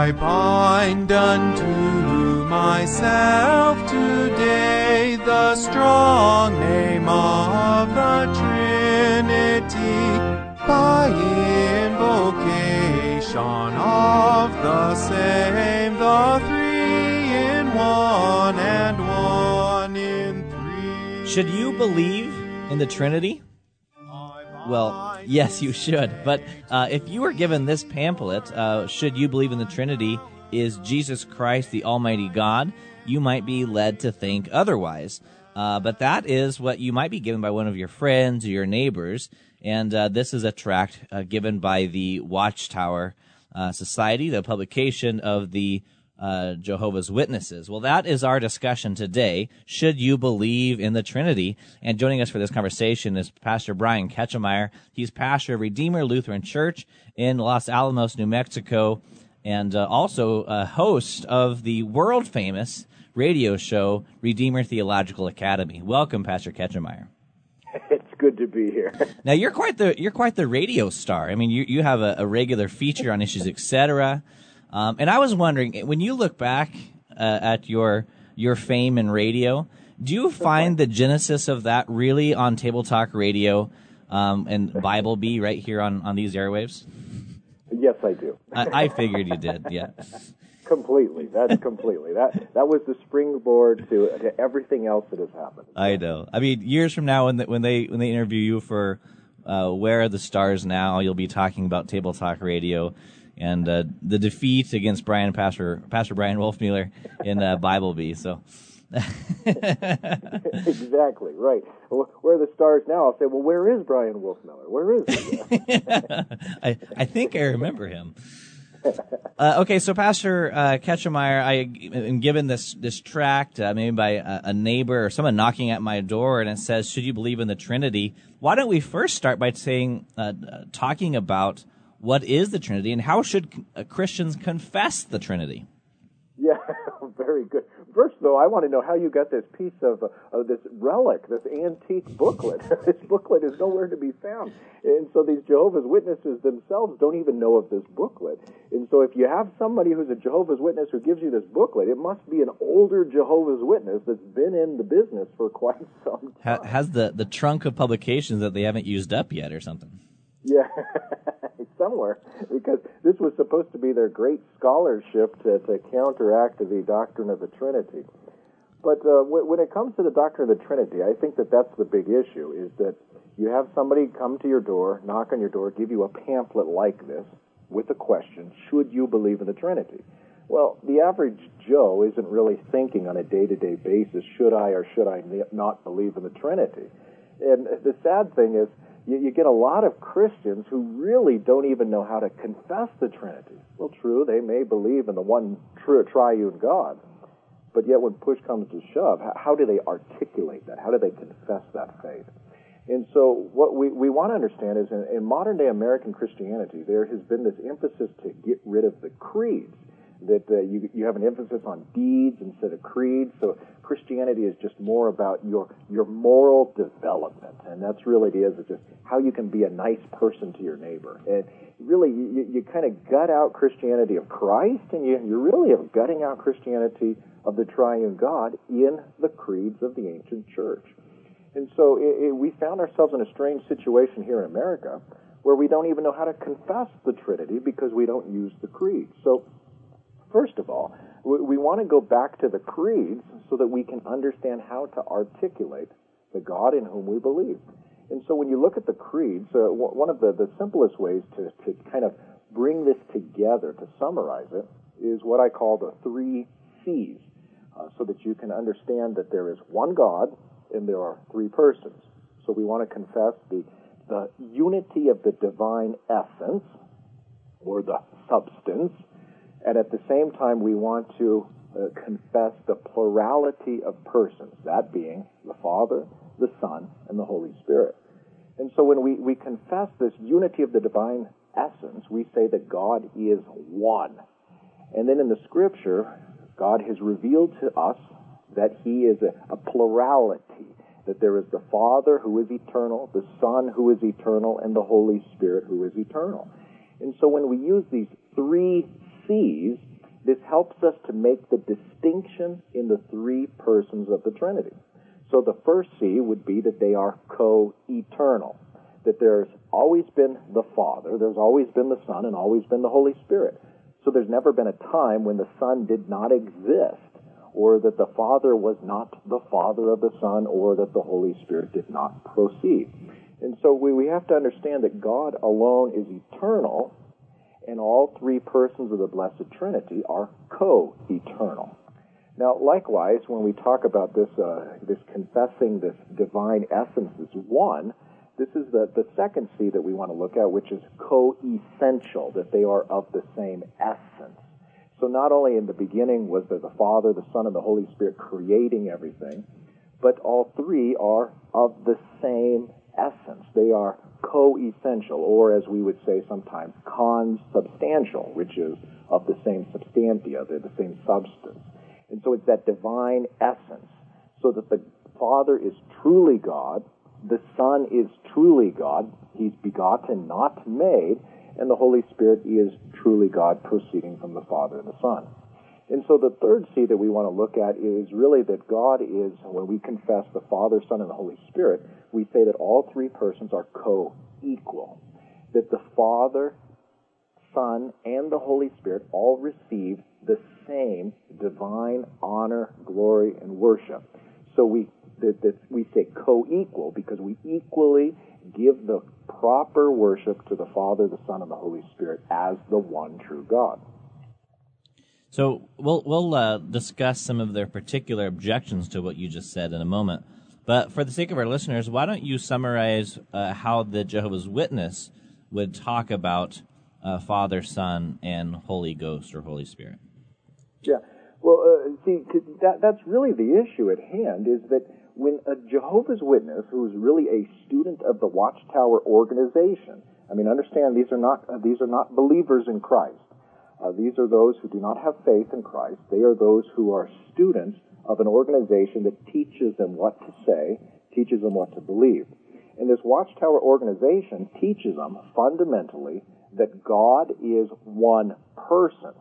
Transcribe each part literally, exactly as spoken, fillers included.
I bind unto myself today the strong name of the Trinity, by invocation of the same, the three in one and one in three. Should you believe in the Trinity? Well, yes, you should. But uh, if you were given this pamphlet, uh, Should You Believe in the Trinity, Is Jesus Christ the Almighty God?, you might be led to think otherwise. Uh, but that is what you might be given by one of your friends or your neighbors. And uh, this is a tract uh, given by the Watchtower uh, Society, the publication of the Uh, Jehovah's Witnesses. Well, that is our discussion today. Should you believe in the Trinity? And joining us for this conversation is Pastor Brian Ketchemeyer. He's pastor of Redeemer Lutheran Church in Los Alamos, New Mexico, and uh, also a host of the world-famous radio show Redeemer Theological Academy. Welcome, Pastor Ketchemeyer. It's good to be here. Now, you're quite the you're quite the radio star. I mean, you you have a, a regular feature on Issues, et cetera. Um, and I was wondering, when you look back uh, at your your fame in radio, do you find the genesis of that really on Table Talk Radio um, and Bible Bee right here on, on these airwaves? Yes, I do. I, I figured you did, yeah. Completely. That's completely. That that was the springboard to, to everything else that has happened. I know. I mean, years from now, when the, when they when they interview you for uh, Where Are the Stars Now, you'll be talking about Table Talk Radio and uh, the defeat against Brian Pastor Pastor Brian Wolfmueller in uh, Bible Bee. So exactly right. Well, where are the stars now? I'll say, well, where is Brian Wolfmueller? Where is he? I I think I remember him. Uh, okay, so Pastor uh, Ketchemeyer, I am given this this tract, uh, maybe by a, a neighbor or someone knocking at my door, and it says, "Should you believe in the Trinity?" Why don't we first start by saying, uh, uh, talking about what is the Trinity, and how should uh, Christians confess the Trinity? Yeah, very good. First, though, I want to know how you got this piece of, uh, of this relic, this antique booklet. This booklet is nowhere to be found. And so these Jehovah's Witnesses themselves don't even know of this booklet. And so if you have somebody who's a Jehovah's Witness who gives you this booklet, it must be an older Jehovah's Witness that's been in the business for quite some time. Has the, the trunk of publications that they haven't used up yet or something. Yeah, somewhere, because this was supposed to be their great scholarship to, to counteract the doctrine of the Trinity. But uh, w- when it comes to the doctrine of the Trinity, I think that that's the big issue, is that you have somebody come to your door, knock on your door, give you a pamphlet like this with a question, should you believe in the Trinity? Well, the average Joe isn't really thinking on a day-to-day basis, should I or should I not believe in the Trinity? And the sad thing is, You, you get a lot of Christians who really don't even know how to confess the Trinity. Well, true, they may believe in the one true triune God, but yet when push comes to shove, how, how do they articulate that? How do they confess that faith? And so what we, we want to understand is in, in modern-day American Christianity, there has been this emphasis to get rid of the creeds, that uh, you, you have an emphasis on deeds instead of creeds. So Christianity is just more about your your moral development, and that's really it is. It's just how you can be a nice person to your neighbor. And really, you, you kind of gut out Christianity of Christ, and you, you really are gutting out Christianity of the triune God in the creeds of the ancient church. And so it, it, we found ourselves in a strange situation here in America where we don't even know how to confess the Trinity because we don't use the creeds. So first of all, we want to go back to the creeds so that we can understand how to articulate the God in whom we believe. And so when you look at the creeds, uh, one of the, the simplest ways to, to kind of bring this together, to summarize it, is what I call the three C's, uh, so that you can understand that there is one God and there are three persons. So we want to confess the, the unity of the divine essence, or the substance, and at the same time, we want to uh, confess the plurality of persons, that being the Father, the Son, and the Holy Spirit. And so when we, we confess this unity of the divine essence, we say that God is one. And then in the Scripture, God has revealed to us that He is a, a plurality, that there is the Father who is eternal, the Son who is eternal, and the Holy Spirit who is eternal. And so when we use these three C's, This helps us to make the distinction in the three persons of the Trinity. So the first C would be that they are co-eternal, that there's always been the Father, there's always been the Son, and always been the Holy Spirit. So there's never been a time when the Son did not exist, or that the Father was not the Father of the Son, or that the Holy Spirit did not proceed. And so we, we have to understand that God alone is eternal, and all three persons of the Blessed Trinity are co-eternal. Now, likewise, when we talk about this, uh, this confessing this divine essence as one, this is the, the second C that we want to look at, which is co-essential, that they are of the same essence. So not only in the beginning was there the Father, the Son, and the Holy Spirit creating everything, but all three are of the same essence. They are co-essential, or as we would say sometimes, consubstantial, which is of the same substantia, they're the same substance. And so it's that divine essence, so that the Father is truly God, the Son is truly God, He's begotten, not made, and the Holy Spirit is truly God, proceeding from the Father and the Son. And so the third C that we want to look at is really that God is, when we confess the Father, Son, and the Holy Spirit, we say that all three persons are co-equal, that the Father, Son, and the Holy Spirit all receive the same divine honor, glory, and worship. So we that, that we say co-equal because we equally give the proper worship to the Father, the Son, and the Holy Spirit as the one true God. So we'll we'll uh, discuss some of their particular objections to what you just said in a moment. But for the sake of our listeners, why don't you summarize uh, how the Jehovah's Witness would talk about uh, Father, Son, and Holy Ghost or Holy Spirit? Yeah. Well, uh, see, that, that's really the issue at hand, is that when a Jehovah's Witness, who is really a student of the Watchtower organization, I mean, understand these are not uh, these are not believers in Christ. Uh, these are those who do not have faith in Christ. They are those who are students of an organization that teaches them what to say, teaches them what to believe. And this Watchtower organization teaches them fundamentally that God is one person,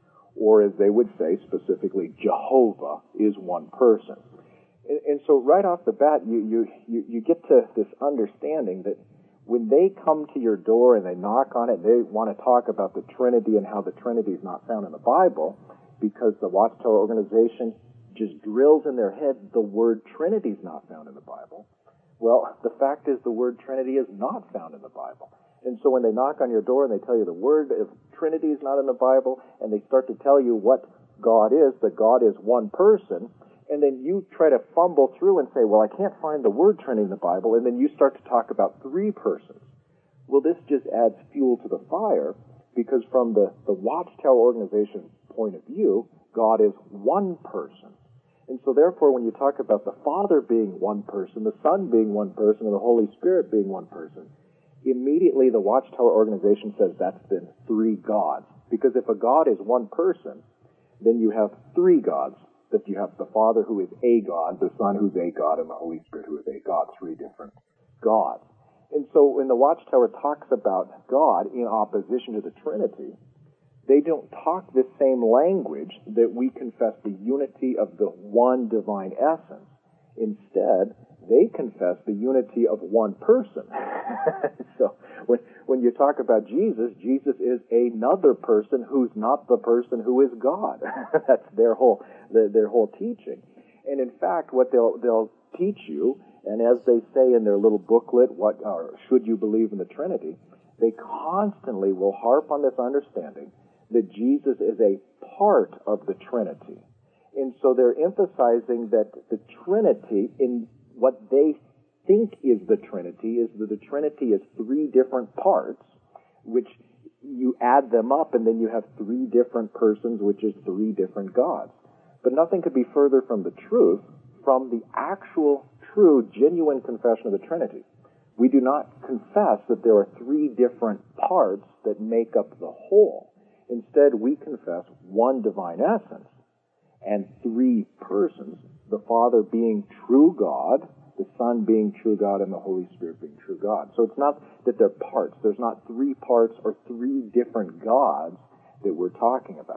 or as they would say specifically, Jehovah is one person. And, and so right off the bat, you, you, you, you get to this understanding that when they come to your door and they knock on it, they want to talk about the Trinity and how the Trinity is not found in the Bible, because the Watchtower organization just drills in their head the word Trinity is not found in the Bible. Well, the fact is the word Trinity is not found in the Bible. And so when they knock on your door and they tell you the word of Trinity is not in the Bible, and they start to tell you what God is, that God is one person, and then you try to fumble through and say, well, I can't find the word Trinity in the Bible, and then you start to talk about three persons. Well, this just adds fuel to the fire, because from the, the Watchtower organization point of view, God is one person. And so therefore, when you talk about the Father being one person, the Son being one person, and the Holy Spirit being one person, immediately the Watchtower organization says that's then three gods. Because if a God is one person, then you have three gods. That you have the Father who is a God, the Son who's a God, and the Holy Spirit who is a God, three different gods. And so when the Watchtower talks about God in opposition to the Trinity, they don't talk the same language that we confess the unity of the one divine essence. Instead, they confess the unity of one person. So when, when you talk about Jesus, Jesus is another person who's not the person who is God. That's their whole their, their whole teaching. And in fact, what they'll they'll teach you, and as they say in their little booklet, what or should you believe in the Trinity, they constantly will harp on this understanding that Jesus is a part of the Trinity. And so they're emphasizing that the Trinity, in what they think is the Trinity, is that the Trinity is three different parts, which you add them up, and then you have three different persons, which is three different gods. But nothing could be further from the truth, from the actual, true, genuine confession of the Trinity. We do not confess that there are three different parts that make up the whole. Instead, we confess one divine essence and three persons, the Father being true God, the Son being true God, and the Holy Spirit being true God. So it's not that they're parts. There's not three parts or three different gods that we're talking about.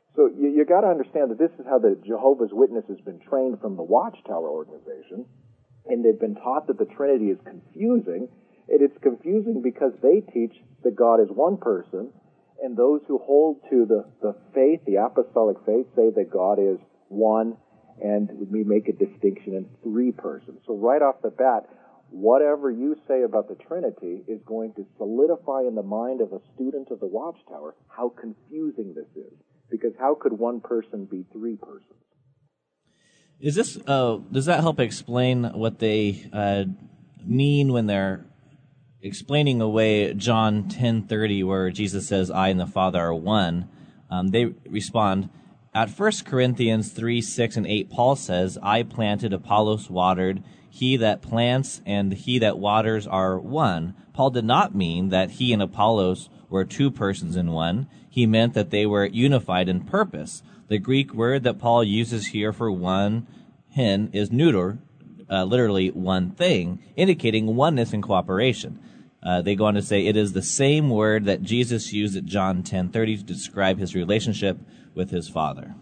So you, you got to understand that this is how the Jehovah's Witness has been trained from the Watchtower organization, and they've been taught that the Trinity is confusing, and it's confusing because they teach that God is one person, and those who hold to the, the faith, the apostolic faith, say that God is one, and we make a distinction in three persons. So right off the bat, whatever you say about the Trinity is going to solidify in the mind of a student of the Watchtower how confusing this is. Because how could one person be three persons? Is this uh, does that help explain what they uh, mean when they're explaining away John ten thirty, where Jesus says, "I and the Father are one"? Um, they respond, at First Corinthians three, six, and eight, Paul says, "I planted, Apollos watered, he that plants and he that waters are one." Paul did not mean that he and Apollos were two persons in one. He meant that they were unified in purpose. The Greek word that Paul uses here for one, hen, is neuter, uh, literally one thing, indicating oneness and cooperation. Uh, they go on to say it is the same word that Jesus used at John ten thirty to describe his relationship with his Father.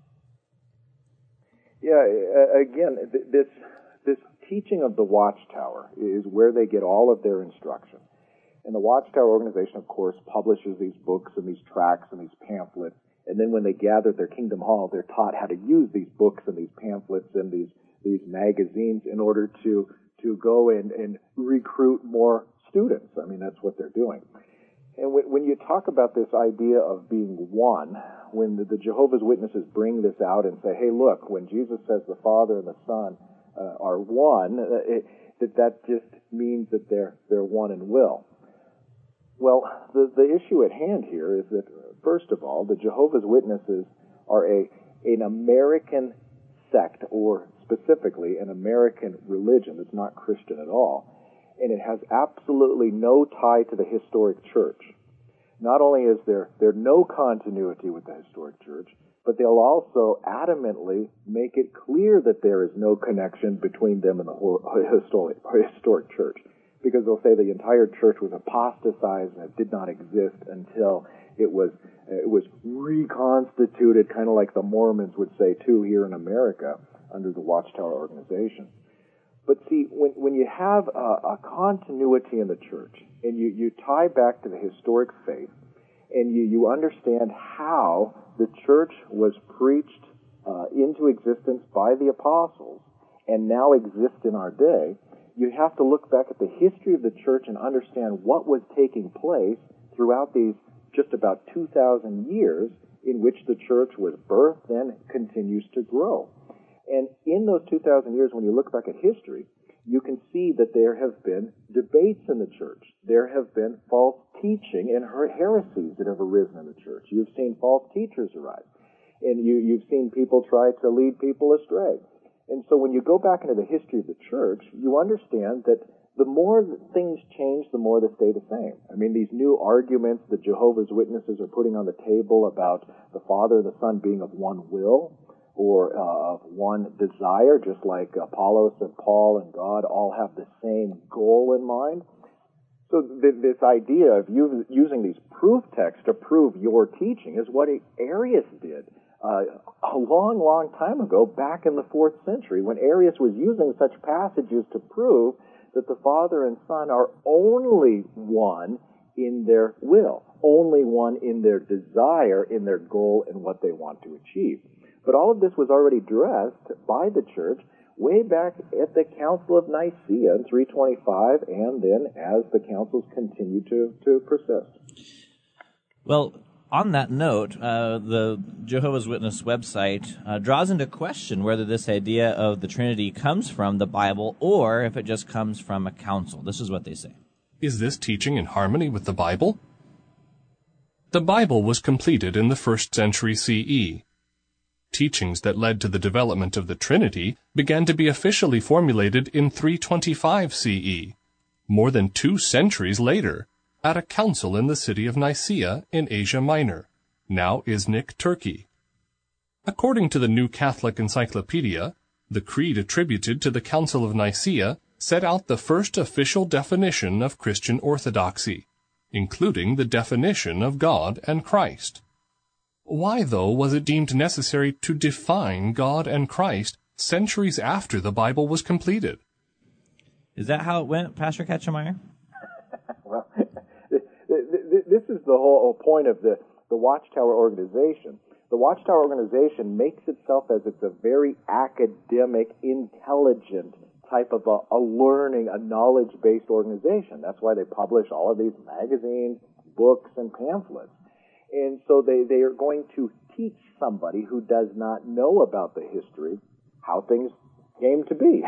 Yeah, uh, again, th- this this teaching of the Watchtower is where they get all of their instruction. And the Watchtower organization, of course, publishes these books and these tracts and these pamphlets. And then when they gather at their Kingdom Hall, they're taught how to use these books and these pamphlets and these these magazines in order to to go and, and recruit more students. I mean, that's what they're doing. And when, when you talk about this idea of being one, when the, the Jehovah's Witnesses bring this out and say, hey, look, when Jesus says the Father and the Son uh, are one, uh, it, that that just means that they're they're one in will. Well, the, the issue at hand here is that, first of all, the Jehovah's Witnesses are a an American sect, or specifically an American religion that's not Christian at all, and it has absolutely no tie to the historic church. Not only is there, there no continuity with the historic church, but they'll also adamantly make it clear that there is no connection between them and the historic, historic church. Because they'll say the entire church was apostatized and it did not exist until it was it was reconstituted, kind of like the Mormons would say too here in America under the Watchtower organization. But see, when when you have a, a continuity in the church and you, you tie back to the historic faith and you, you understand how the church was preached uh, into existence by the apostles and now exists in our day, you have to look back at the history of the church and understand what was taking place throughout these just about two thousand years in which the church was birthed and continues to grow. And in those two thousand years, when you look back at history, you can see that there have been debates in the church. There have been false teaching and her- heresies that have arisen in the church. You've seen false teachers arise. And you, you've seen people try to lead people astray. And so when you go back into the history of the church, you understand that the more things change, the more they stay the same. I mean, these new arguments that Jehovah's Witnesses are putting on the table about the Father and the Son being of one will or uh, of one desire, just like Apollos and Paul and God all have the same goal in mind. So th- this idea of you using these proof texts to prove your teaching is what Arius did uh, a long, long time ago, back in the fourth century, when Arius was using such passages to prove that the Father and Son are only one in their will, only one in their desire, in their goal, and what they want to achieve. But all of this was already addressed by the church way back at the Council of Nicaea in three twenty-five, and then as the councils continue to, to persist. Well, on that note, uh, the Jehovah's Witness website uh, draws into question whether this idea of the Trinity comes from the Bible or if it just comes from a council. This is what they say. Is this teaching in harmony with the Bible? The Bible was completed in the first century C E. Teachings that led to the development of the Trinity began to be officially formulated in three twenty-five C E, more than two centuries later, at a council in the city of Nicaea in Asia Minor, now Iznik, Turkey. According to the New Catholic Encyclopedia, the creed attributed to the Council of Nicaea set out the first official definition of Christian orthodoxy, including the definition of God and Christ. Why, though, was it deemed necessary to define God and Christ centuries after the Bible was completed? Is that how it went, Pastor Ketchemeyer? Well, this is the whole point of the, the Watchtower organization. The Watchtower organization makes itself as it's a very academic, intelligent type of a, a learning, a knowledge-based organization. That's why they publish all of these magazines, books, and pamphlets. And so they, they are going to teach somebody who does not know about the history how things came to be.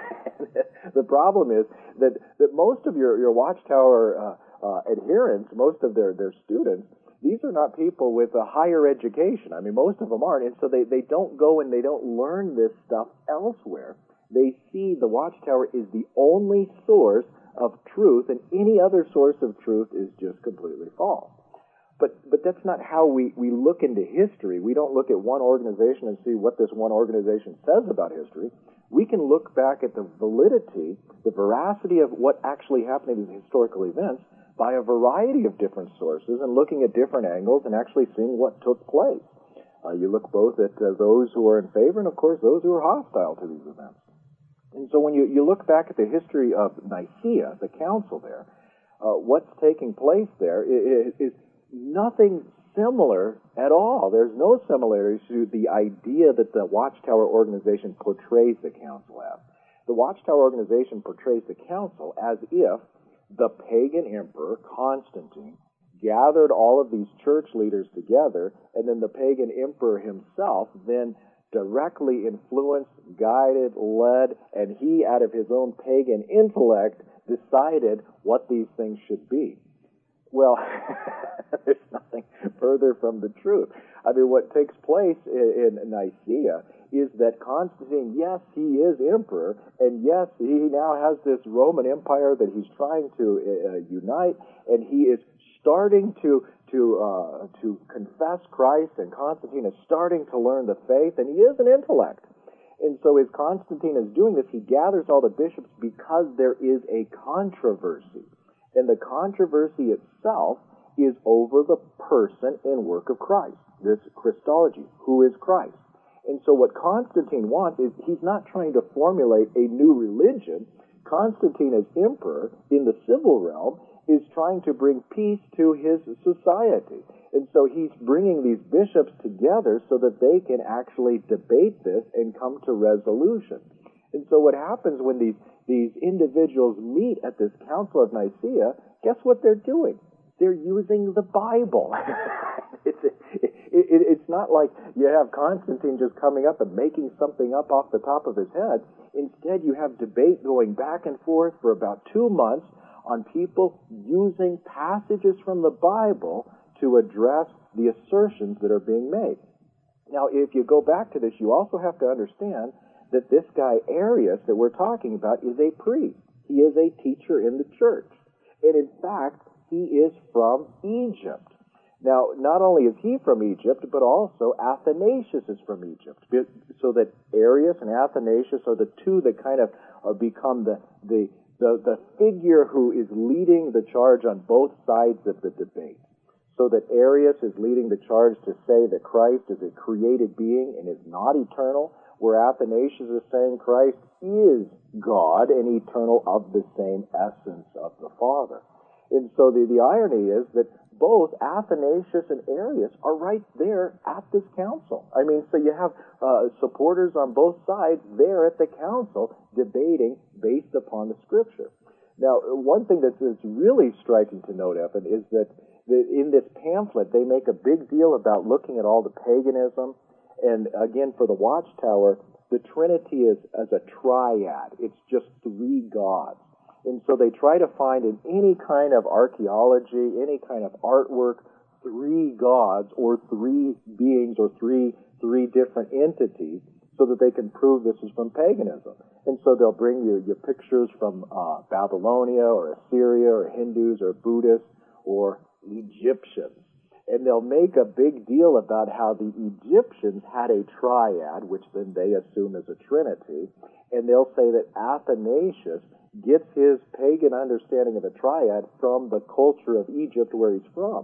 The problem is that, that most of your, your Watchtower uh, uh, adherents, most of their, their students, these are not people with a higher education. I mean, most of them aren't. And so they, they don't go and they don't learn this stuff elsewhere. They see the Watchtower is the only source of truth, and any other source of truth is just completely false. But but that's not how we, we look into history. We don't look at one organization and see what this one organization says about history. We can look back at the validity, the veracity of what actually happened in these historical events by a variety of different sources and looking at different angles and actually seeing what took place. Uh, you look both at uh, those who are in favor and, of course, those who are hostile to these events. And so when you, you look back at the history of Nicaea, the council there, uh, what's taking place there is, is nothing similar at all. There's no similarities to the idea that the Watchtower organization portrays the council as. The Watchtower organization portrays the council as if the pagan emperor, Constantine, gathered all of these church leaders together, and then the pagan emperor himself then directly influenced, guided, led, and he, out of his own pagan intellect, decided what these things should be. Well, there's nothing further from the truth. I mean, what takes place in, in Nicaea is that Constantine, yes, he is emperor, and yes, he now has this Roman Empire that he's trying to uh, unite, and he is starting to to uh, to confess Christ, and Constantine is starting to learn the faith, and he is an intellect. And so as Constantine is doing this, he gathers all the bishops because there is a controversy. And the controversy itself is over the person and work of Christ, this Christology. Who is Christ? And so what Constantine wants is, he's not trying to formulate a new religion. Constantine, as emperor in the civil realm, is trying to bring peace to his society. And so he's bringing these bishops together so that they can actually debate this and come to resolution. And so what happens when these, these individuals meet at this Council of Nicaea, guess what they're doing? They're using the Bible. it's, it, it, it's not like you have Constantine just coming up and making something up off the top of his head. Instead, you have debate going back and forth for about two months on people using passages from the Bible to address the assertions that are being made. Now, if you go back to this, you also have to understand that this guy Arius that we're talking about is a priest. He is a teacher in the church. And in fact, he is from Egypt. Now, not only is he from Egypt, but also Athanasius is from Egypt. So that Arius and Athanasius are the two that kind of uh, become the, the, the, the figure who is leading the charge on both sides of the debate. So that Arius is leading the charge to say that Christ is a created being and is not eternal, where Athanasius is saying Christ is God and eternal of the same essence of the Father. And so the, the irony is that both Athanasius and Arius are right there at this council. I mean, so you have uh, supporters on both sides there at the council debating based upon the Scripture. Now, one thing that's, that's really striking to note, Evan, is that, that in this pamphlet they make a big deal about looking at all the paganism. And again, for the Watchtower, the Trinity is as a triad. It's just three gods. And so they try to find in any kind of archaeology, any kind of artwork, three gods or three beings or three three different entities so that they can prove this is from paganism. And so they'll bring you your pictures from uh, Babylonia or Assyria or Hindus or Buddhists or Egyptians. And they'll make a big deal about how the Egyptians had a triad, which then they assume is a trinity. And they'll say that Athanasius gets his pagan understanding of a triad from the culture of Egypt where he's from.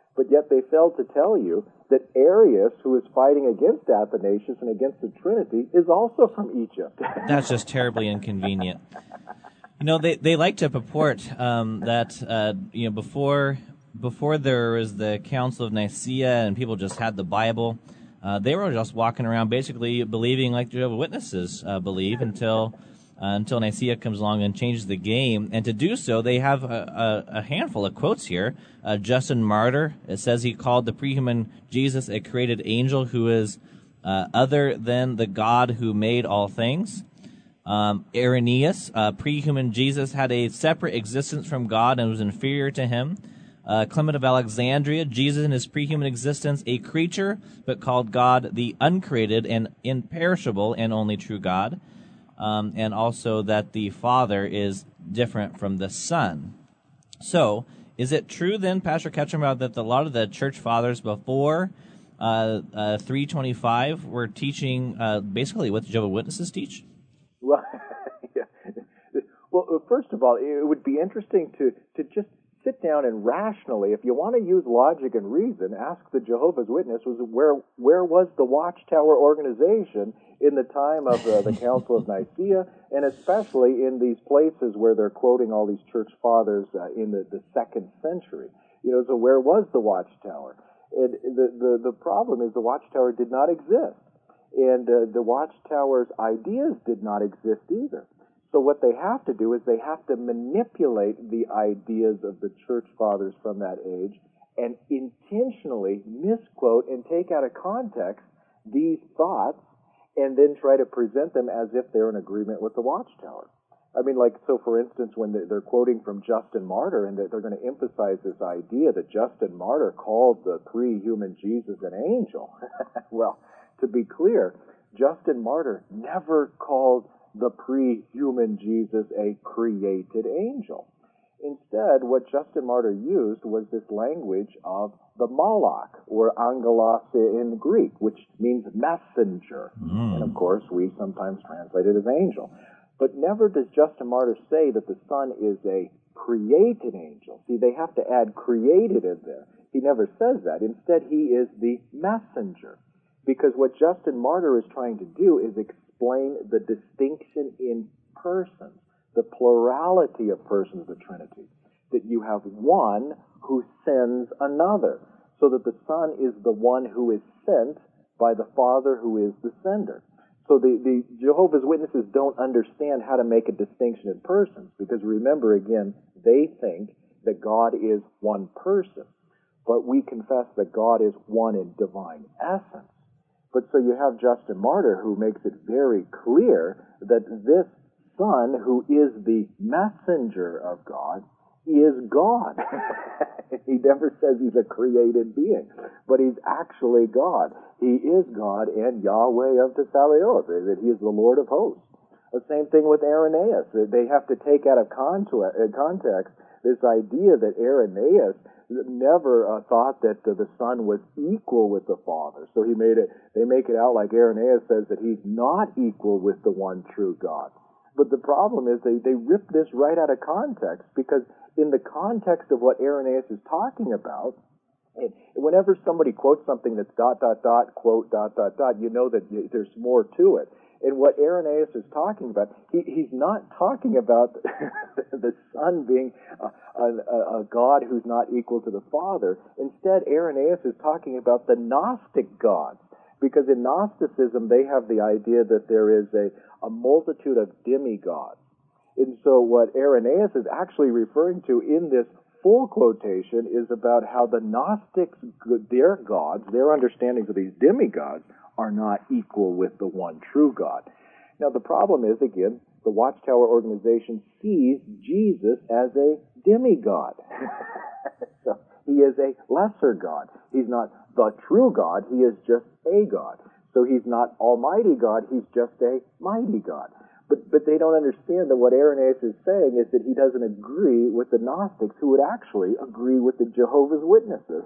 But yet they failed to tell you that Arius, who is fighting against Athanasius and against the Trinity, is also from Egypt. That's just terribly inconvenient. You know, they, they like to purport um, that, uh, you know, before before there was the Council of Nicaea and people just had the Bible, uh, they were just walking around basically believing like Jehovah's Witnesses uh, believe until uh, until Nicaea comes along and changes the game. And to do so, they have a, a, a handful of quotes here. Uh, Justin Martyr, it says he called the pre-human Jesus a created angel who is uh, other than the God who made all things. Um, Irenaeus, uh, pre-human Jesus, had a separate existence from God and was inferior to him. Uh, Clement of Alexandria, Jesus in his pre-human existence, a creature, but called God the uncreated and imperishable and only true God. Um, and also that the Father is different from the Son. So, is it true then, Pastor Ketchum, that a lot of the church fathers before uh, uh, three twenty-five were teaching uh, basically what the Jehovah's Witnesses teach? Well, yeah. Well, first of all, it would be interesting to, to just sit down and rationally, if you want to use logic and reason, ask the Jehovah's Witnesses where where was the Watchtower organization in the time of uh, the Council of Nicaea, and especially in these places where they're quoting all these church fathers uh, in the, the second century. You know, so where was the Watchtower? And the, the, the problem is the Watchtower did not exist. And uh, the Watchtower's ideas did not exist either. So what they have to do is they have to manipulate the ideas of the church fathers from that age and intentionally misquote and take out of context these thoughts and then try to present them as if they're in agreement with the Watchtower. I mean, like, so for instance, when they're quoting from Justin Martyr and they're going to emphasize this idea that Justin Martyr called the pre-human Jesus an angel. Well, to be clear, Justin Martyr never called the pre-human Jesus a created angel. Instead, what Justin Martyr used was this language of the Malach, or angelos in Greek, which means messenger. Mm. And of course, we sometimes translate it as angel. But never does Justin Martyr say that the Son is a created angel. See, they have to add created in there. He never says that. Instead, he is the messenger. Because what Justin Martyr is trying to do is explain the distinction in persons, the plurality of persons of the Trinity, that you have one who sends another, so that the Son is the one who is sent by the Father who is the sender. So the, the Jehovah's Witnesses don't understand how to make a distinction in persons, because remember, again, they think that God is one person, but we confess that God is one in divine essence. But so you have Justin Martyr, who makes it very clear that this Son, who is the messenger of God, is God. He never says he's a created being, but he's actually God. He is God and Yahweh of Thessalios, that he is the Lord of hosts. The same thing with Irenaeus. They have to take out of context this idea that Irenaeus never uh, thought that uh, the Son was equal with the Father. So he made it. They make it out like Irenaeus says that he's not equal with the one true God. But the problem is they, they rip this right out of context, because in the context of what Irenaeus is talking about, it, whenever somebody quotes something that's dot, dot, dot, quote, dot, dot, dot, you know that there's more to it. And what Irenaeus is talking about, he, he's not talking about the Son being a, a, a God who's not equal to the Father. Instead, Irenaeus is talking about the Gnostic gods. Because in Gnosticism, they have the idea that there is a, a multitude of demigods. And so what Irenaeus is actually referring to in this full quotation is about how the Gnostics, their gods, their understandings of these demigods, are not equal with the one true God. Now, the problem is, again, the Watchtower organization sees Jesus as a demigod. So he is a lesser God. He's not the true God. He is just a God. So he's not Almighty God. He's just a mighty God. But but they don't understand that what Irenaeus is saying is that he doesn't agree with the Gnostics, who would actually agree with the Jehovah's Witnesses.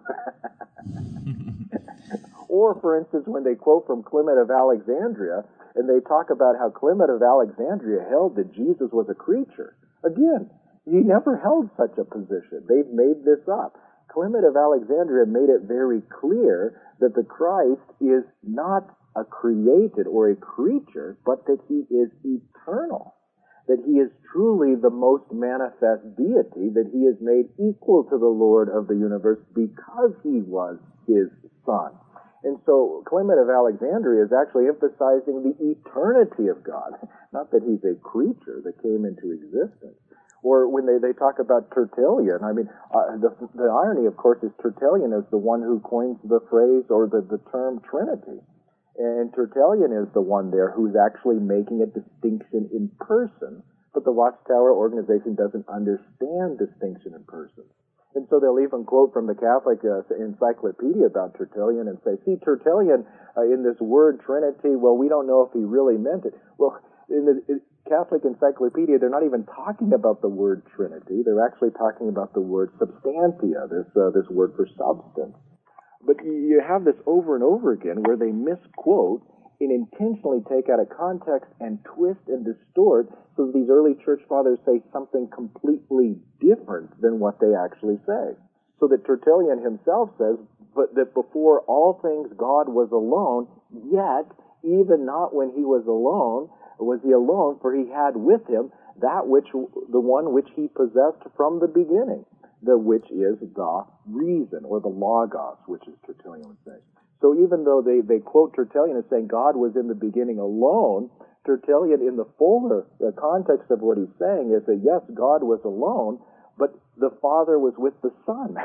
Or, for instance, when they quote from Clement of Alexandria, and they talk about how Clement of Alexandria held that Jesus was a creature. Again, he never held such a position. They've made this up. Clement of Alexandria made it very clear that the Christ is not a created or a creature, but that he is eternal, that he is truly the most manifest deity, that he is made equal to the Lord of the universe because he was his Son. And so Clement of Alexandria is actually emphasizing the eternity of God, not that he's a creature that came into existence. Or when they, they talk about Tertullian, I mean, uh, the, the irony, of course, is Tertullian is the one who coins the phrase or the, the term Trinity. And Tertullian is the one there who's actually making a distinction in person, but the Watchtower organization doesn't understand distinction in person. And so they'll even quote from the Catholic uh, Encyclopedia about Tertullian and say, see, Tertullian uh, in this word Trinity, well, we don't know if he really meant it. Well, in the in Catholic Encyclopedia, they're not even talking about the word Trinity. They're actually talking about the word substantia, this uh, this word for substance. But you have this over and over again where they misquote and intentionally take out of context and twist and distort so that these early church fathers say something completely different than what they actually say. So that Tertullian himself says, but that before all things God was alone, yet even not when he was alone was he alone, for he had with him that which, the one which he possessed from the beginning, the which is the reason, or the logos, which is Tertullian would say. So even though they, they quote Tertullian as saying God was in the beginning alone, Tertullian in the fuller the context of what he's saying is that yes, God was alone, but the Father was with the Son.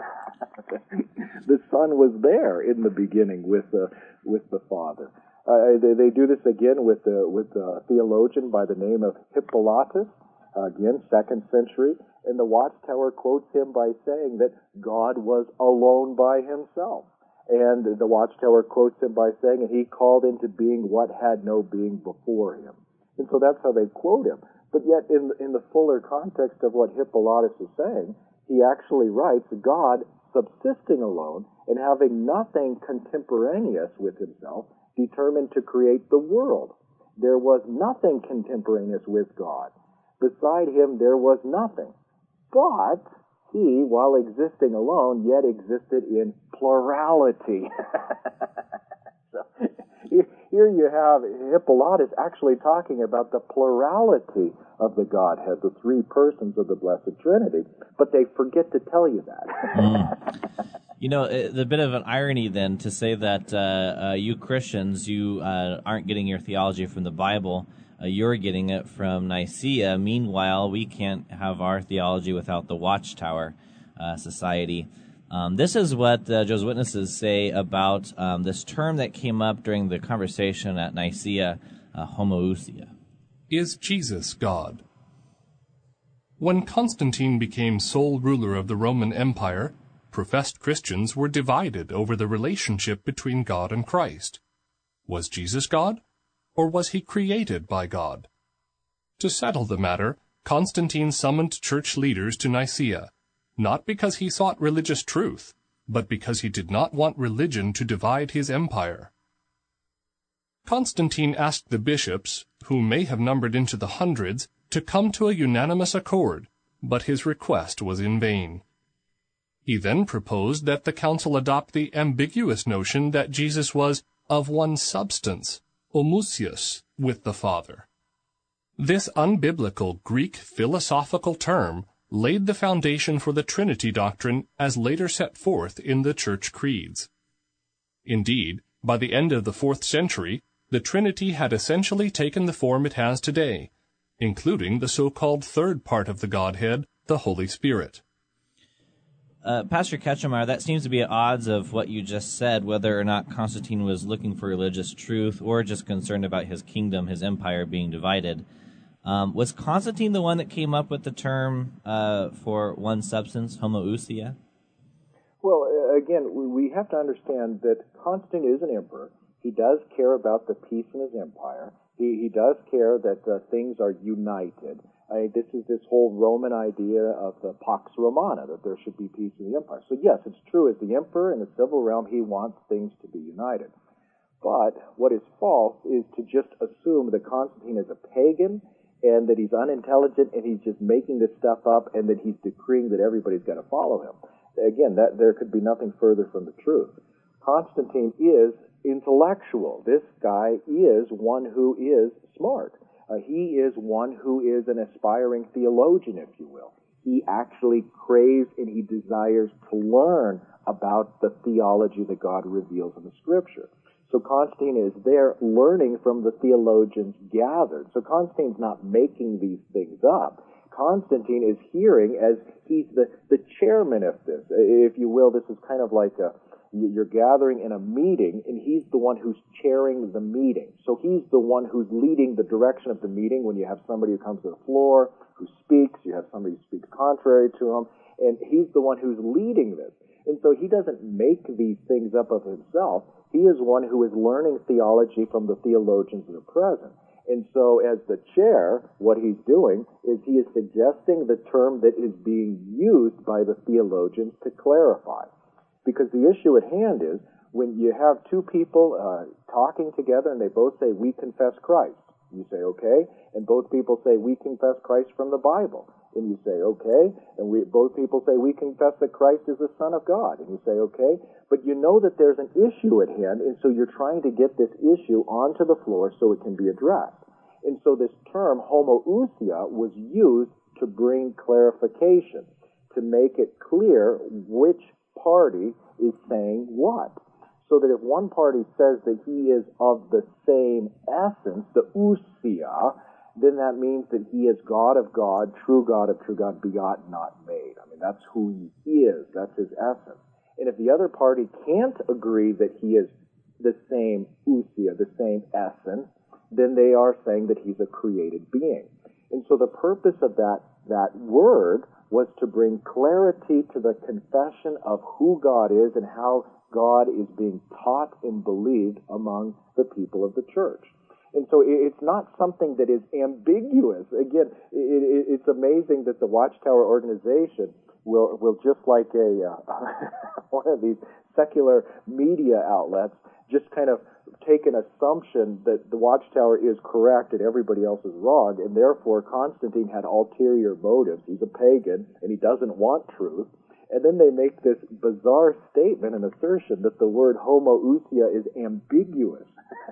The Son was there in the beginning with the, with the Father. Uh, they, they do this again with the, with a theologian by the name of Hippolytus, uh, again, second century, and the Watchtower quotes him by saying that God was alone by himself. And the Watchtower quotes him by saying, and he called into being what had no being before him. And so that's how they quote him. But yet, in, in the fuller context of what Hippolytus is saying, he actually writes, God subsisting alone and having nothing contemporaneous with himself, determined to create the world. There was nothing contemporaneous with God. Beside him there was nothing. But he, while existing alone, yet existed in plurality. So, here you have Hippolytus actually talking about the plurality of the Godhead, the three persons of the Blessed Trinity, but they forget to tell you that. Mm. You know, the bit of an irony then to say that uh, uh, you Christians, you uh, aren't getting your theology from the Bible, uh, you're getting it from Nicaea. Meanwhile, we can't have our theology without the Watchtower uh, Society. Um, this is what uh, Jehovah's Witnesses say about um, this term that came up during the conversation at Nicaea, uh, homoousia. Is Jesus God? When Constantine became sole ruler of the Roman Empire, professed Christians were divided over the relationship between God and Christ. Was Jesus God, or was he created by God? To settle the matter, Constantine summoned church leaders to Nicaea, not because he sought religious truth, but because he did not want religion to divide his empire. Constantine asked the bishops, who may have numbered into the hundreds, to come to a unanimous accord, but his request was in vain. He then proposed that the council adopt the ambiguous notion that Jesus was of one substance, homoousios, with the Father. This unbiblical Greek philosophical term laid the foundation for the Trinity doctrine as later set forth in the church creeds. Indeed, by the end of the fourth century, the Trinity had essentially taken the form it has today, including the so-called third part of the Godhead, the Holy Spirit. Uh, Pastor Ketchemeyer, that seems to be at odds of what you just said, whether or not Constantine was looking for religious truth or just concerned about his kingdom, his empire being divided. Um, was Constantine the one that came up with the term uh, for one substance, homoousia? Well, uh, again, we have to understand that Constantine is an emperor. He does care about the peace in his empire. He, he does care that uh, things are united. I, this is this whole Roman idea of the Pax Romana, that there should be peace in the empire. So yes, it's true, as the emperor in the civil realm, he wants things to be united. But what is false is to just assume that Constantine is a pagan and that he's unintelligent and he's just making this stuff up and that he's decreeing that everybody's got to follow him. Again, that there could be nothing further from the truth. Constantine is intellectual. This guy is one who is smart. Uh, he is one who is an aspiring theologian, if you will. He actually craves and he desires to learn about the theology that God reveals in the Scripture. So Constantine is there learning from the theologians gathered. So Constantine's not making these things up. Constantine is hearing as he's the, the chairman of this, if you will. This is kind of like a, you're gathering in a meeting, and he's the one who's chairing the meeting. So he's the one who's leading the direction of the meeting. When you have somebody who comes to the floor, who speaks, you have somebody who speaks contrary to him, and he's the one who's leading this. And so he doesn't make these things up of himself. He is one who is learning theology from the theologians that are present. And so as the chair, what he's doing is he is suggesting the term that is being used by the theologians to clarify. Because the issue at hand is, when you have two people uh, talking together and they both say, we confess Christ, you say, okay, and both people say, we confess Christ from the Bible, and you say, okay, and we, both people say, we confess that Christ is the Son of God, and you say, okay, but you know that there's an issue at hand, and so you're trying to get this issue onto the floor so it can be addressed. And so this term, homoousia, was used to bring clarification, to make it clear which party is saying what. So that if one party says that he is of the same essence, the ousia, then that means that he is God of God, true God of true God, begotten, not made. I mean, that's who he is. That's his essence. And if the other party can't agree that he is the same ousia, the same essence, then they are saying that he's a created being. And so the purpose of that, that word was to bring clarity to the confession of who God is and how God is being taught and believed among the people of the church. And so it's not something that is ambiguous. Again, it's amazing that the Watchtower organization will, will just like a uh, one of these secular media outlets, just kind of take an assumption that the Watchtower is correct and everybody else is wrong, and therefore Constantine had ulterior motives. He's a pagan, and he doesn't want truth. And then they make this bizarre statement and assertion that the word homoousia is ambiguous.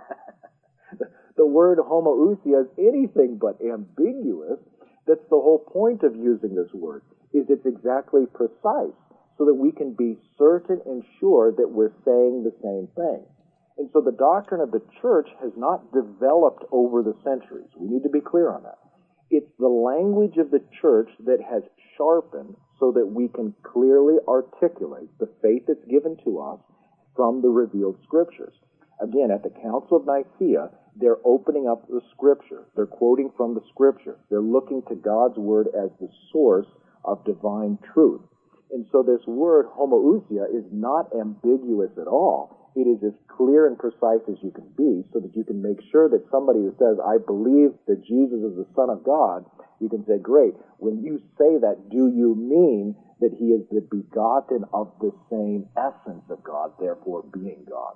The word homoousia is anything but ambiguous. That's the whole point of using this word, is it's exactly precise, so that we can be certain and sure that we're saying the same thing. And so the doctrine of the church has not developed over the centuries. We need to be clear on that. It's the language of the church that has sharpened so that we can clearly articulate the faith that's given to us from the revealed Scriptures. Again, at the Council of Nicaea, they're opening up the Scripture. They're quoting from the Scripture. They're looking to God's Word as the source of divine truth. And so this word homoousia is not ambiguous at all. It is as clear and precise as you can be, so that you can make sure that somebody who says, I believe that Jesus is the Son of God, you can say, great, when you say that, do you mean that he is the begotten of the same essence of God, therefore being God?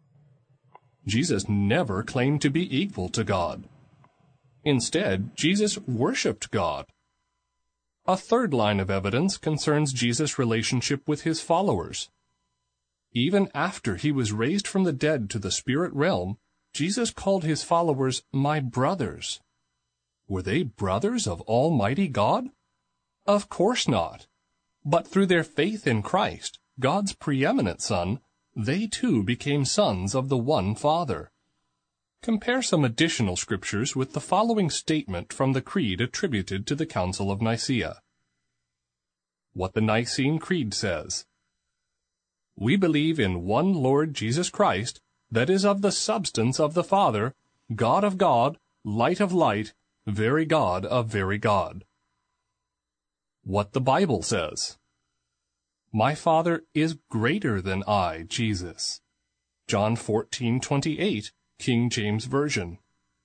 Jesus never claimed to be equal to God. Instead, Jesus worshipped God. A third line of evidence concerns Jesus' relationship with his followers. Even after he was raised from the dead to the spirit realm, Jesus called his followers my brothers. Were they brothers of Almighty God? Of course not. But through their faith in Christ, God's preeminent Son, they too became sons of the one Father. Compare some additional scriptures with the following statement from the creed attributed to the Council of Nicaea. What the Nicene Creed says: We believe in one Lord Jesus Christ, that is of the substance of the Father, God of God, light of light, very God of very God. What the Bible says: My Father is greater than I, Jesus. John fourteen twenty-eight, King James Version.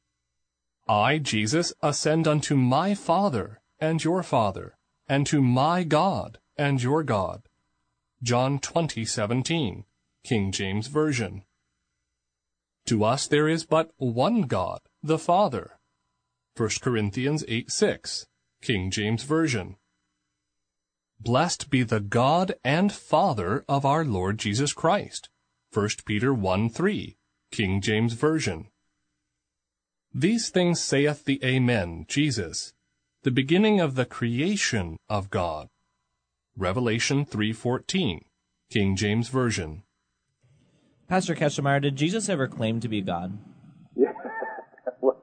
I, Jesus, ascend unto my Father and your Father, and to my God and your God. John twenty seventeen, King James Version. To us there is but one God, the Father. First Corinthians eight six, King James Version. Blessed be the God and Father of our Lord Jesus Christ. First Peter one three, King James Version. These things saith the Amen, Jesus, the beginning of the creation of God. Revelation three fourteen, King James Version. Pastor Ketchemeyer, did Jesus ever claim to be God? Yeah. Well,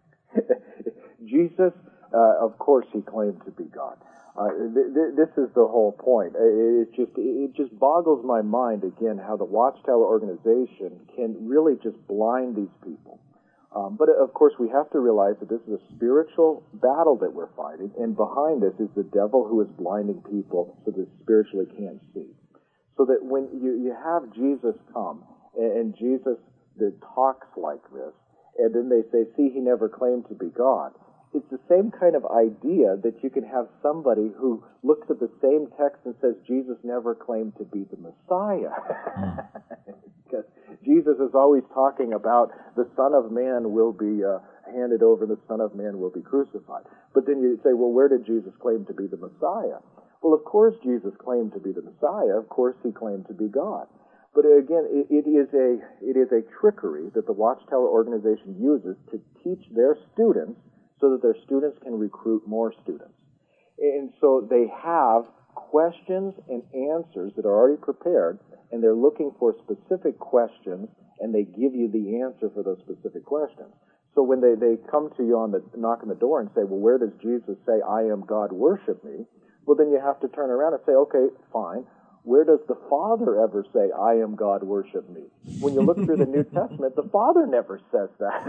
Jesus, uh, of course, he claimed to be God. Uh, th- th- this is the whole point. It, it just it just boggles my mind again how the Watchtower organization can really just blind these people. Um, but of course, we have to realize that this is a spiritual battle that we're fighting, and behind us is the devil who is blinding people so that spiritually can't see. So that when you, you have Jesus come, and, and Jesus that talks like this, and then they say, see, he never claimed to be God. It's the same kind of idea that you can have somebody who looks at the same text and says Jesus never claimed to be the Messiah. Because Jesus is always talking about the Son of Man will be uh, handed over, the Son of Man will be crucified. But then you say, well, where did Jesus claim to be the Messiah? Well, of course Jesus claimed to be the Messiah. Of course he claimed to be God. But again, it, it is a it is a trickery that the Watchtower organization uses to teach their students so that their students can recruit more students. And so they have questions and answers that are already prepared, and they're looking for specific questions, and they give you the answer for those specific questions. So when they, they come to you on the knock on the door and say, well, where does Jesus say, I am God, worship me? Well, then you have to turn around and say, okay, fine. Where does the Father ever say, I am God, worship me? When you look through the New Testament, the Father never says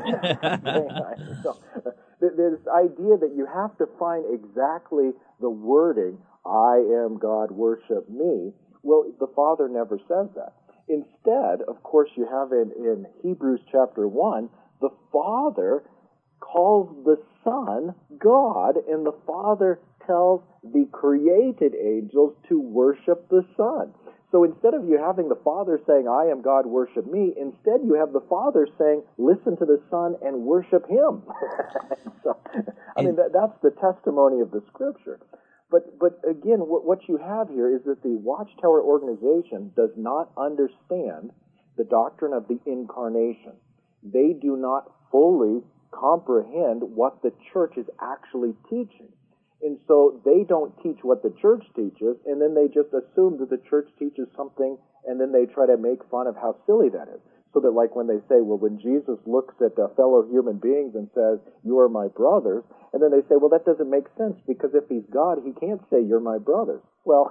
that. So, this idea that you have to find exactly the wording, I am God, worship me, well, the Father never says that. Instead, of course, you have in, in Hebrews chapter one, the Father calls the Son God, and the Father tells the created angels to worship the Son. So instead of you having the Father saying, I am God, worship me, instead you have the Father saying, listen to the Son and worship Him. So, I mean, that, that's the testimony of the Scripture. But but again, what, what you have here is that the Watchtower organization does not understand the doctrine of the Incarnation. They do not fully comprehend what the church is actually teaching. And so they don't teach what the church teaches, and then they just assume that the church teaches something, and then they try to make fun of how silly that is. So that like when they say, well, when Jesus looks at uh, fellow human beings and says, you are my brothers, and then they say, well, that doesn't make sense, because if he's God, he can't say, you're my brothers. Well,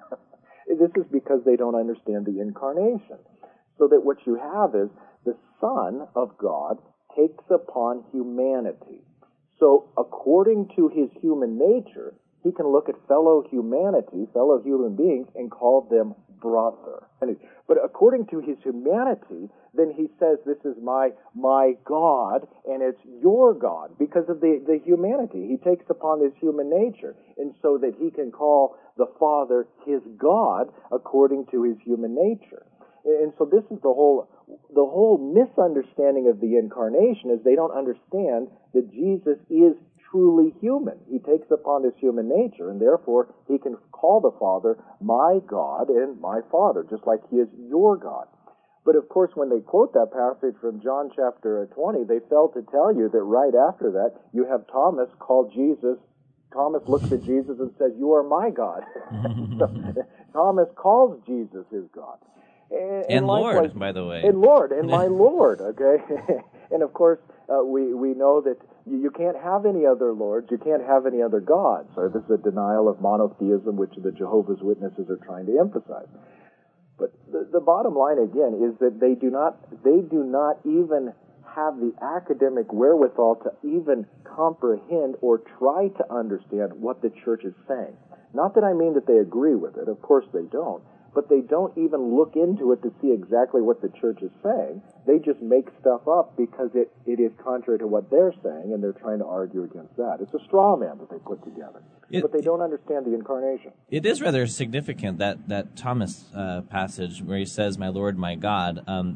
this is because they don't understand the Incarnation. So that what you have is the Son of God takes upon humanity. So according to his human nature, he can look at fellow humanity, fellow human beings, and call them brother. But according to his humanity, then he says, this is my my God, and it's your God, because of the, the humanity. He takes upon this human nature, and so that he can call the Father his God according to his human nature. And so this is the whole the whole misunderstanding of the Incarnation, is they don't understand that Jesus is truly human. He takes upon his human nature, and therefore he can call the Father my God and my Father, just like he is your God. But of course, when they quote that passage from John chapter twenty, they fail to tell you that right after that, you have Thomas call Jesus. Thomas looks at Jesus and says, you are my God. So, Thomas calls Jesus his God. And, and, and likewise, Lord, by the way. And Lord, and my Lord, okay? And of course, uh, we, we know that you, you can't have any other lords, you can't have any other gods. So this is a denial of monotheism, which the Jehovah's Witnesses are trying to emphasize. But the, the bottom line, again, is that they do not they do not even have the academic wherewithal to even comprehend or try to understand what the church is saying. Not that I mean that they agree with it, of course they don't, but they don't even look into it to see exactly what the church is saying. They just make stuff up because it, it is contrary to what they're saying, and they're trying to argue against that. It's a straw man that they put together. It, but they don't understand the Incarnation. It is rather significant, that, that Thomas uh, passage where he says, my Lord, my God, um, that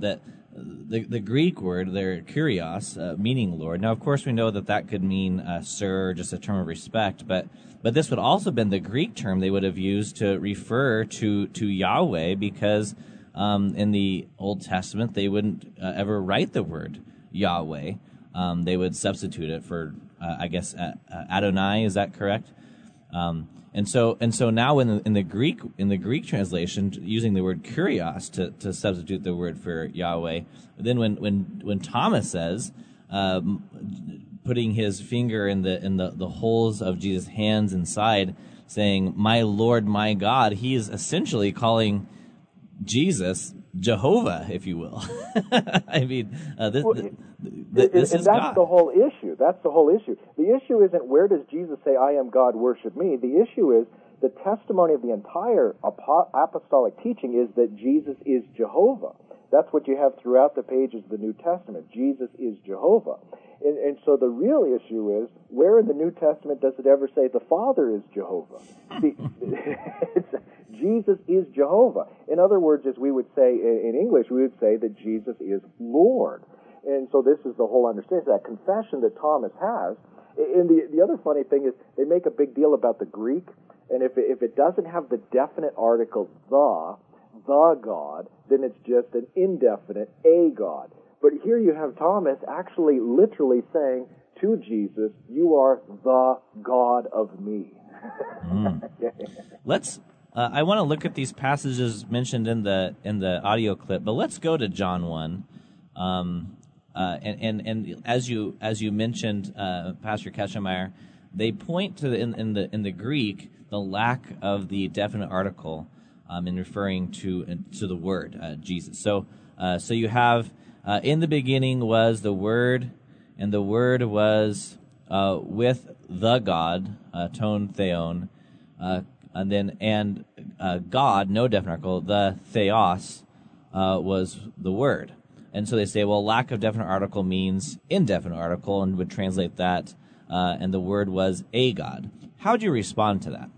the the Greek word there, kurios, uh, meaning Lord. Now, of course, we know that that could mean uh, sir, or just a term of respect, but but this would also have been the Greek term they would have used to refer to to Yahweh, because um, in the Old Testament they wouldn't uh, ever write the word Yahweh. Um, they would substitute it for, uh, I guess, uh, Adonai. Is that correct? Um, and so, and so now in the, in the Greek, in the Greek translation, using the word kurios to, to substitute the word for Yahweh. Then when, when, when Thomas says, um, putting his finger in the, in the, the holes of Jesus' hands inside, saying, "My Lord, my God," he is essentially calling Jesus Jehovah, if you will. I mean, uh, this, well, th- th- this and is that's God. the whole issue. That's the whole issue. The issue isn't where does Jesus say, "I am God, worship me." The issue is the testimony of the entire apo- apostolic teaching is that Jesus is Jehovah. That's what you have throughout the pages of the New Testament. Jesus is Jehovah. And, and so the real issue is, where in the New Testament does it ever say the Father is Jehovah? See, it's, Jesus is Jehovah. In other words, as we would say in English, we would say that Jesus is Lord. And so this is the whole understanding, that confession that Thomas has. And the, the other funny thing is they make a big deal about the Greek, and if it, if it doesn't have the definite article, the, the God, then it's just an indefinite, a God. But here you have Thomas actually literally saying to Jesus, "You are the God of me." Mm. Let's. Uh, I want to look at these passages mentioned in the in the audio clip, but let's go to John one. Um, uh, and, and and as you as you mentioned, uh, Pastor Ketchemeyer, they point to the, in, in the in the Greek the lack of the definite article um, in referring to uh, to the word uh, Jesus. So uh, so you have. Uh, in the beginning was the Word, and the Word was uh, with the God, uh, ton theon, uh, and then and uh, God, no definite article, the theos uh, was the Word. And so they say, well, lack of definite article means indefinite article, and would translate that, uh, and the Word was a God. How do you respond to that?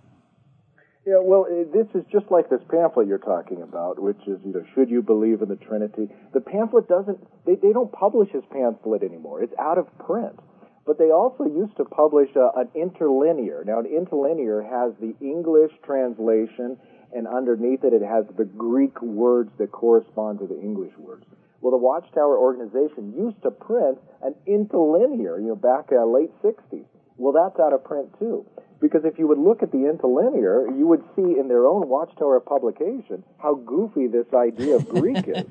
Yeah, well, it, this is just like this pamphlet you're talking about, which is, you know, should you believe in the Trinity? The pamphlet doesn't, they, they don't publish this pamphlet anymore. It's out of print. But they also used to publish a, an interlinear. Now, an interlinear has the English translation, and underneath it, it has the Greek words that correspond to the English words. Well, the Watchtower organization used to print an interlinear, you know, back uh, late sixties. Well, that's out of print, too. Because if you would look at the interlinear, you would see in their own Watchtower publication how goofy this idea of Greek is.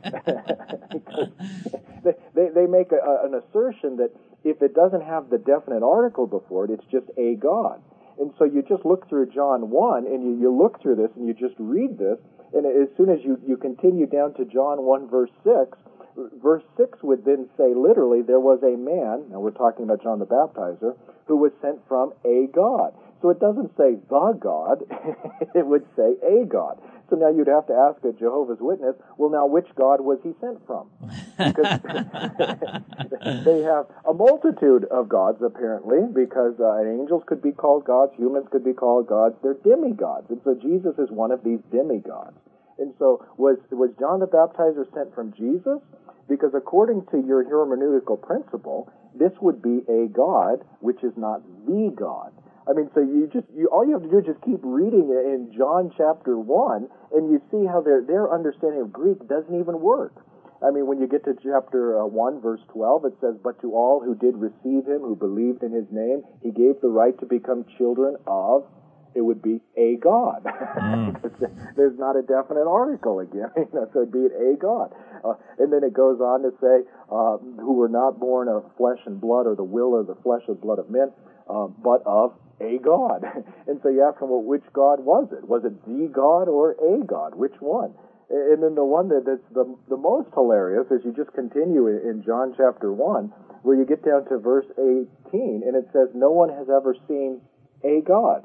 they, they, they make a, a, an assertion that if it doesn't have the definite article before it, it's just a God. And so you just look through John one, and you, you look through this, and you just read this, and as soon as you, you continue down to John one, verse six, verse six would then say literally, there was a man, now we're talking about John the Baptizer, who was sent from a God. So it doesn't say the God, it would say a God. So now you'd have to ask a Jehovah's Witness, well, now which God was he sent from? Because they have a multitude of gods, apparently, because uh, angels could be called gods, humans could be called gods, they're demigods. And so Jesus is one of these demigods. And so was, was John the Baptizer sent from Jesus? Because according to your hermeneutical principle, this would be a God, which is not the God. I mean, so you just, you, all you have to do is just keep reading it in John chapter one, and you see how their, their understanding of Greek doesn't even work. I mean, when you get to chapter uh, one, verse twelve, it says, "But to all who did receive him, who believed in his name, he gave the right to become children of," it would be a God. Mm. There's not a definite article again. So it'd be a God. Uh, and then it goes on to say, uh, who were not born of flesh and blood, or the will or the flesh or blood of men, uh, but of a God. And so you ask them, well, which God was it? Was it the God or a God? Which one? And then the one that, that's the, the most hilarious is you just continue in, in John chapter one, where you get down to verse eighteen, and it says, "No one has ever seen a God."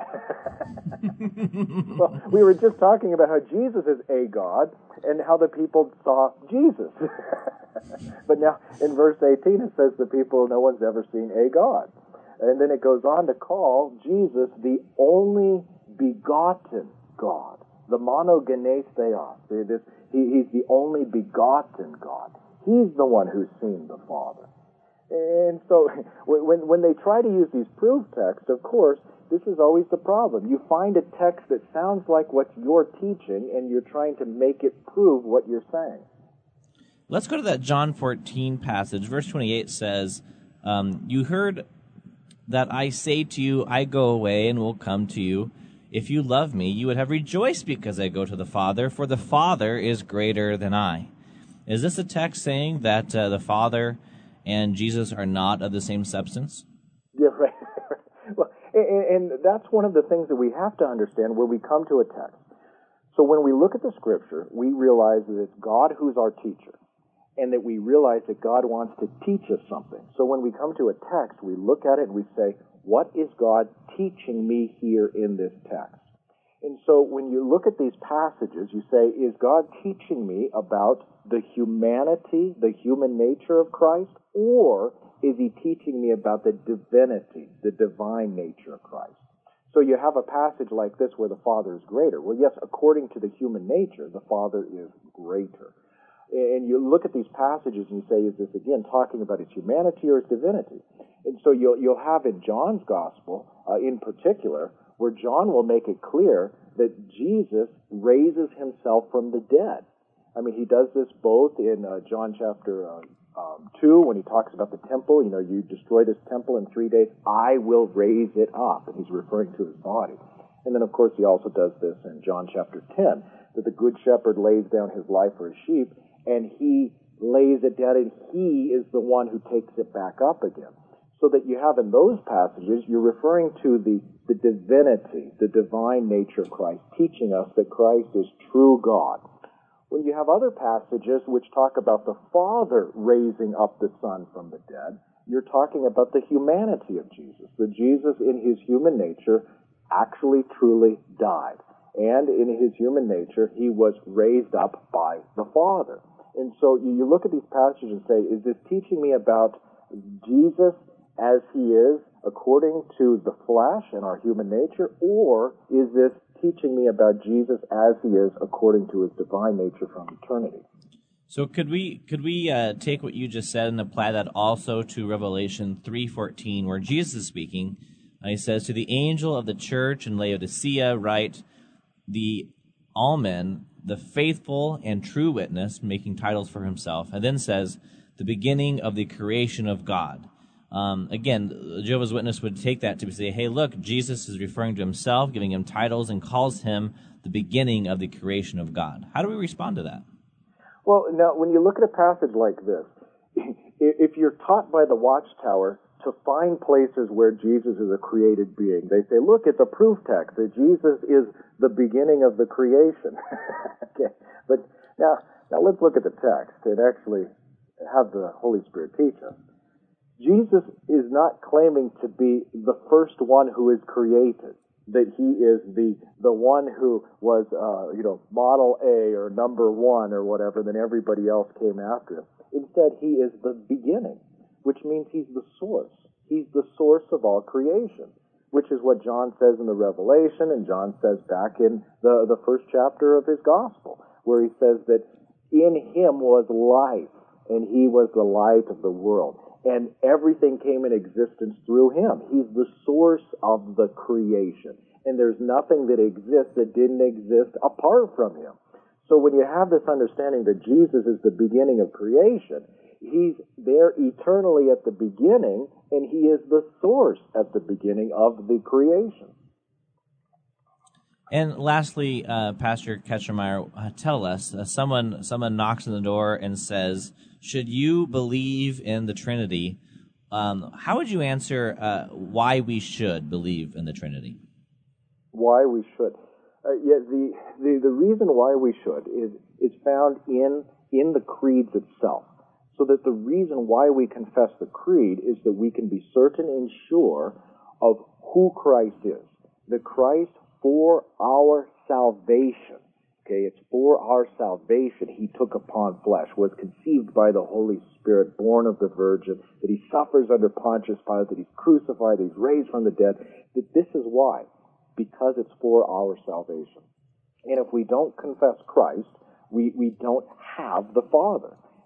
Well, we were just talking about how Jesus is a God and how the people saw Jesus. But now in verse eighteen it says the people, no one's ever seen a God. And then it goes on to call Jesus the only begotten God, the monogenes theos. This, he, he's the only begotten God. He's the one who's seen the Father. And so when, when they try to use these proof texts, of course, this is always the problem. You find a text that sounds like what you're teaching, and you're trying to make it prove what you're saying. Let's go to that John fourteen passage. Verse twenty-eight says, um, you heard that I say to you, I go away and will come to you. If you love me, you would have rejoiced because I go to the Father, for the Father is greater than I. Is this a text saying that uh, the Father and Jesus are not of the same substance? Yeah, right. Well, and, and that's one of the things that we have to understand when we come to a text. So when we look at the Scripture, we realize that it's God who's our teacher, and that we realize that God wants to teach us something. So when we come to a text, we look at it and we say, what is God teaching me here in this text? And so when you look at these passages, you say, is God teaching me about the humanity, the human nature of Christ, or is he teaching me about the divinity, the divine nature of Christ? So you have a passage like this where the Father is greater. Well, yes, according to the human nature, the Father is greater. And you look at these passages and you say, is this again talking about his humanity or his divinity? And so you'll, you'll have in John's Gospel, uh, in particular, where John will make it clear that Jesus raises himself from the dead. I mean, he does this both in uh, John chapter uh, um, two, when he talks about the temple. You know, you destroy this temple in three days, I will raise it up. And he's referring to his body. And then, of course, he also does this in John chapter ten, that the good shepherd lays down his life for his sheep, and he lays it down, and he is the one who takes it back up again. So that you have in those passages, you're referring to the, the divinity, the divine nature of Christ, teaching us that Christ is true God. When you have other passages which talk about the Father raising up the Son from the dead, you're talking about the humanity of Jesus, that Jesus in his human nature actually truly died. And in his human nature, he was raised up by the Father. And so you look at these passages and say, is this teaching me about Jesus as he is according to the flesh and our human nature, or is this teaching me about Jesus as he is according to his divine nature from eternity? So could we could we uh, take what you just said and apply that also to Revelation three fourteen, where Jesus is speaking? Uh, he says, to the angel of the church in Laodicea write, the Amen, the faithful and true witness, making titles for himself, and then says, the beginning of the creation of God. Um, again, Jehovah's Witness would take that to say, hey, look, Jesus is referring to himself, giving him titles, and calls him the beginning of the creation of God. How do we respond to that? Well, now, when you look at a passage like this, if you're taught by the Watchtower to find places where Jesus is a created being, they say, look, it's a proof text that Jesus is the beginning of the creation. Okay, but now, now let's look at the text and actually have the Holy Spirit teach us. Jesus is not claiming to be the first one who is created, that he is the the one who was, uh, you know, model A or number one or whatever, then everybody else came after him. Instead, he is the beginning, which means he's the source. He's the source of all creation, which is what John says in the Revelation, and John says back in the, the first chapter of his Gospel, where he says that in him was life, and he was the light of the world. And everything came in existence through him. He's the source of the creation. And there's nothing that exists that didn't exist apart from him. So when you have this understanding that Jesus is the beginning of creation, he's there eternally at the beginning, and he is the source at the beginning of the creation. And lastly, uh, Pastor Ketchermeyer, uh, tell us, uh, someone someone knocks on the door and says, should you believe in the Trinity? Um, how would you answer uh, why we should believe in the Trinity? Why we should? Uh, yeah, the, the the reason why we should is is found in in the creeds itself. So that the reason why we confess the creed is that we can be certain and sure of who Christ is. That Christ, for our salvation, okay, it's for our salvation, he took upon flesh, was conceived by the Holy Spirit, born of the Virgin, that he suffers under Pontius Pilate, that he's crucified, that he's raised from the dead, that this is why, because it's for our salvation. And if we don't confess Christ, we, we don't have the Father.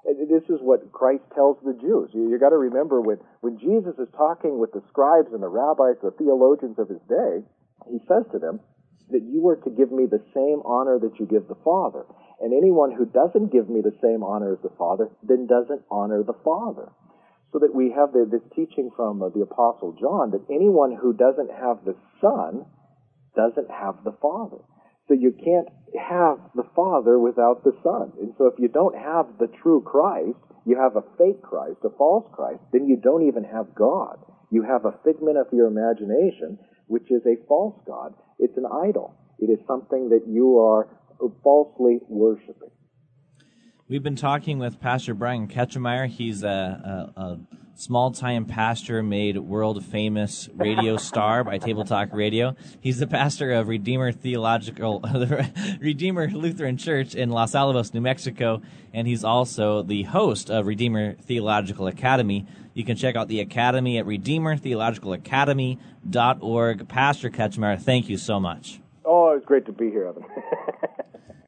This is what Christ tells the Jews. You, you got to remember when, when Jesus is talking with the scribes and the rabbis, the theologians of his day, he says to them that you are to give me the same honor that you give the Father. And anyone who doesn't give me the same honor as the Father, then doesn't honor the Father. So that we have the, this teaching from uh, the Apostle John that anyone who doesn't have the Son doesn't have the Father. So you can't have the Father without the Son. And so if you don't have the true Christ, you have a fake Christ, a false Christ, then you don't even have God. You have a figment of your imagination, which is a false God. It's an idol. It is something that you are falsely worshiping. We've been talking with Pastor Brian Ketchemeyer. He's a, a, a small-time pastor made world-famous radio star by Table Talk Radio. He's the pastor of Redeemer Theological, Redeemer Lutheran Church in Los Alamos, New Mexico, and he's also the host of Redeemer Theological Academy. You can check out the academy at redeemer theological academy dot org. Pastor Ketchemeyer, thank you so much. Oh, it's great to be here, Evan.